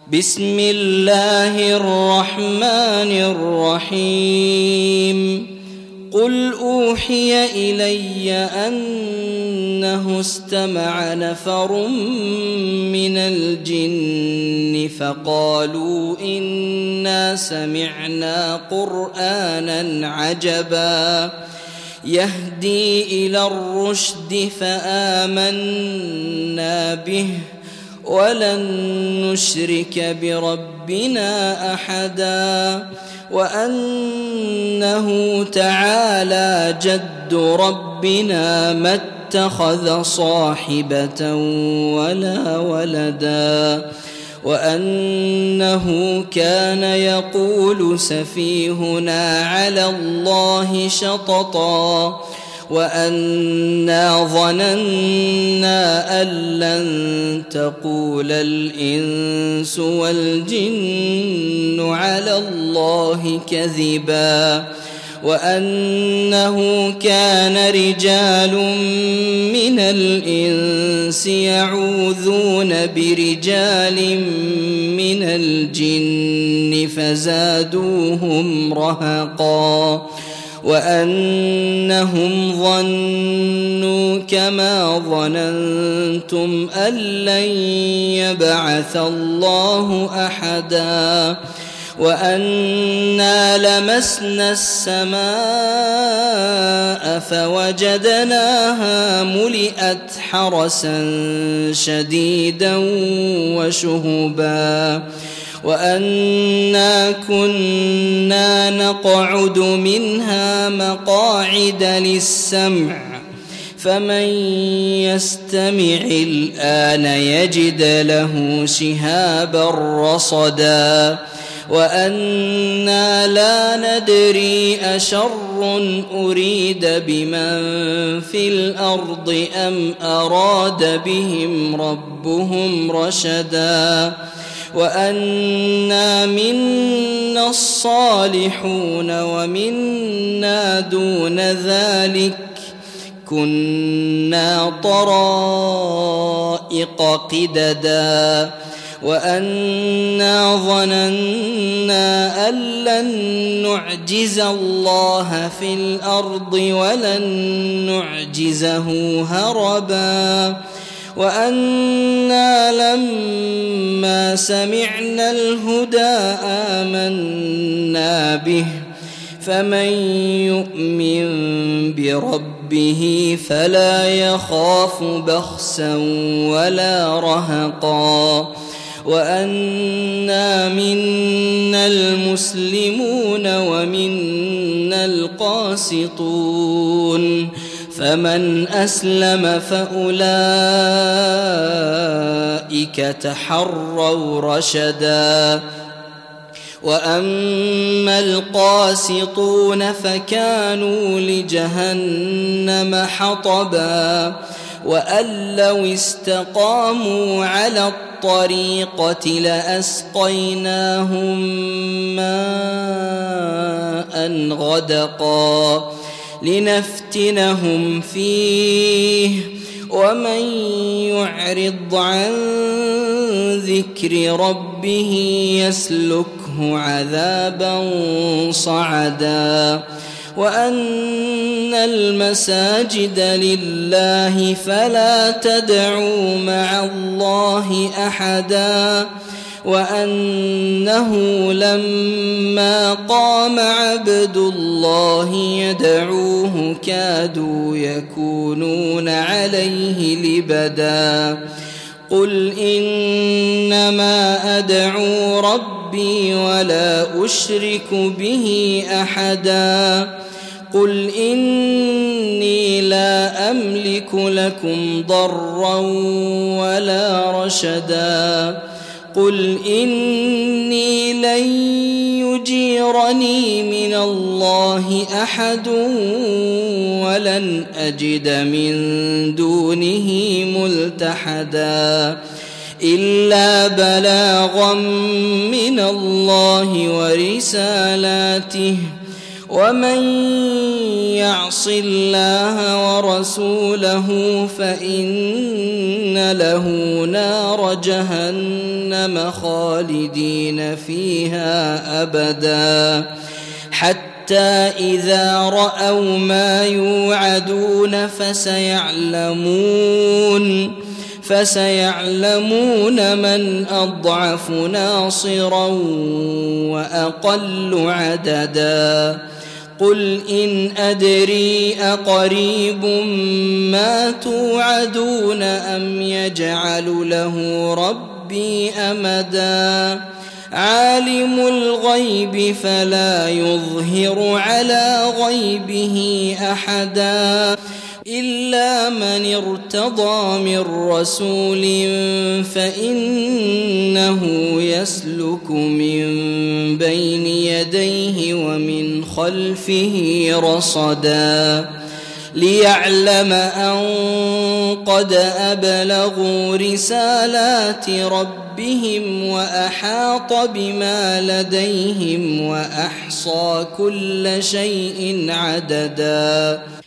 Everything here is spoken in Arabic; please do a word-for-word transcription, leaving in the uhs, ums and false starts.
بسم الله الرحمن الرحيم قل أوحي إلي أنه استمع نفر من الجن فقالوا إنا سمعنا قرآنا عجبا يهدي إلى الرشد فآمنا به ولن نشرك بربنا أحدا وأنه تعالى جد ربنا ما اتخذ صاحبة ولا ولدا وأنه كان يقول سفيهنا على الله شططا وأنا ظننا أن لن تقول الإنس والجن على الله كذبا وأنه كان رجال من الإنس يعوذون برجال من الجن فزادوهم رهقا وأنهم ظنوا كما ظننتم أن لن يبعث الله أحدا وأنا لمسنا السماء فوجدناها ملئت حرسا شديدا وشهبا وأنا كنا نقعد منها مقاعد للسمع فمن يستمع الآن يجد له شهابا رصدا وأنا لا ندري أشر أريد بمن في الأرض أم أراد بهم ربهم رشدا وأنا منا الصالحون ومنا دون ذلك كنا طرائق قددا وأنا ظننا أن لن نعجز الله في الأرض ولن نعجزه هربا وأنا لما سمعنا الهدى آمنا به فمن يؤمن بربه فلا يخاف بخسا ولا رهقا وأنا منا المسلمون ومنا القاسطون فمن أسلم فأولئك تحروا رشدا وأما القاسطون فكانوا لجهنم حطبا وأن لو استقاموا على الطريقة لأسقيناهم ماء غدقا لنفتنهم فيه ومن يعرض عن ذكر ربه يسلكه عذابا صعدا وأن المساجد لله فلا تدعوا مع الله أحدا وأنه لما قام عبد الله يدعوه كادوا يكونون عليه لبدا قل إنما أدعو ربي ولا أشرك به أحدا قل إني لا أملك لكم ضرا ولا رشدا قل إني لن يجيرني من الله أحد ولن أجد من دونه ملتحدا إلا بلاغا من الله ورسالاته ومن يعص الله ورسوله فإن له نار جهنم جهنم خالدين فيها أبدا حتى إذا رأوا ما يوعدون فسيعلمون فسيعلمون من أضعف ناصرا وأقل عددا قل إن أدري أقريب ما توعدون أم يجعل له ربي أمدا عالم الغيب فلا يظهر على غيبه أحدا إلا من ارتضى من رسول فإنه يسلك من بين يديه ومن خلفه رصدا ليعلم أن قد أبلغوا رسالات ربهم وأحاط بما لديهم وأحصى كل شيء عددا